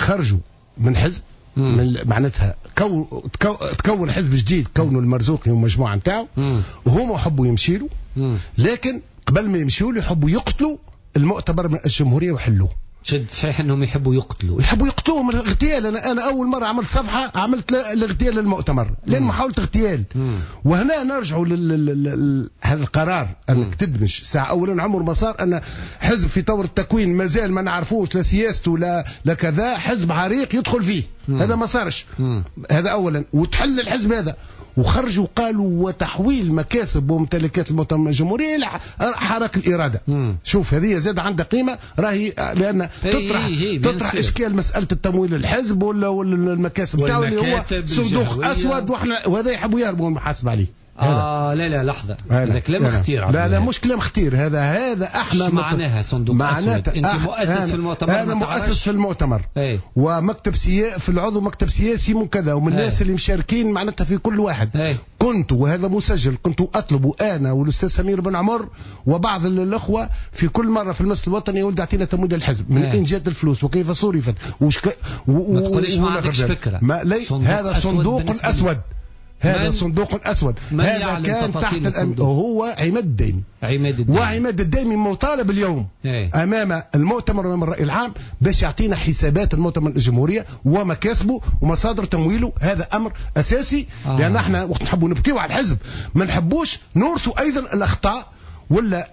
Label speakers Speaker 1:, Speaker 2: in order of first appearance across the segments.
Speaker 1: خرجوا من حزب معناتها تكون حزب جديد كونه المرزوقي والمجموعه نتاعو، وهما يحبوا يمشيلوا، لكن قبل ما يمشيوا له يحبوا يقتلوا المؤتمر من الجمهوريه ويحلوه.
Speaker 2: شد صحيح انهم يحبوا
Speaker 1: يقتلوه من الاغتيال. انا اول مره عملت صفحه عملت الاغتيال للمؤتمر لان محاوله اغتيال. وهنا نرجعوا هذا القرار انك تدمج ساعه. اولا عمر ما صار ان حزب في طور التكوين مازال ما نعرفوش لا سياسته لا كذا، حزب عريق يدخل فيه. هذا ما صارش. هذا اولا. وتحل الحزب هذا وخرجوا قالوا وتحويل مكاسب وممتلكات المؤتمر الجمهوري الى حراك الاراده. شوف هذه زاد عندها قيمه راهي، لان تطرح اشكال مساله التمويل الحزب ولا المكاسب تاعو اللي هو صندوق اسود، وهذا يحبوا يهربوا من المحاسبه عليه.
Speaker 2: لا لحظة، هذا كلام خطير.
Speaker 1: لا مش كلام خطير، هذا احنا
Speaker 2: معناها صندوق اسود. انت مؤسس في المؤتمر.
Speaker 1: انا مؤسس في المؤتمر ومكتب في العضو مكتب سياسي من كذا، ومن الناس اللي مشاركين معناتها في كل واحد. كنت وهذا مسجل، كنت اطلب انا والاستاذ سمير بن عمر وبعض الاخوه في كل مره في المسجد الوطني يقول اعطينا تمويل الحزب من اين جات الفلوس وكيف صرفت
Speaker 2: ما تقوليش ما عندكش فكره.
Speaker 1: هذا صندوق اسود. هذا صندوق أسود. هذا كان تحت هو عماد الديمي. وعماد الديمي مطالب اليوم أمام المؤتمر وأمام الرأي العام باش يعطينا حسابات المؤتمر الجمهورية ومكاسبه ومصادر تمويله. هذا أمر أساسي. لأن احنا وقت نحبوا نبكيوا على الحزب ما نحبوش نورثوا أيضا الأخطاء ولا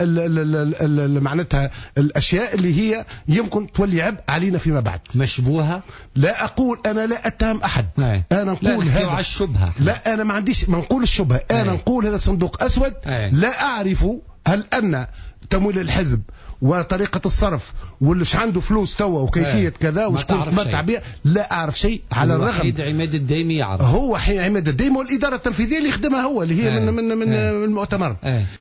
Speaker 1: معناتها الاشياء اللي هي يمكن تولي عبء علينا فيما بعد.
Speaker 2: مشبوهه.
Speaker 1: لا اقول، انا لا اتهم احد. انا نقول هذا
Speaker 2: على الشبهه.
Speaker 1: لا انا ما عنديش، ما نقول الشبهه. انا نقول هذا صندوق اسود. لا اعرف هل ان تمويل الحزب وطريقة الصرف واللي عنده فلوس توا وكيفية كذا وشكون تمتع بها، لا أعرف شيء. على الرغم
Speaker 2: عماد الديمي يعرف،
Speaker 1: هو عماد الديمي والإدارة التنفيذية اللي يخدمها هو اللي هي من المؤتمر.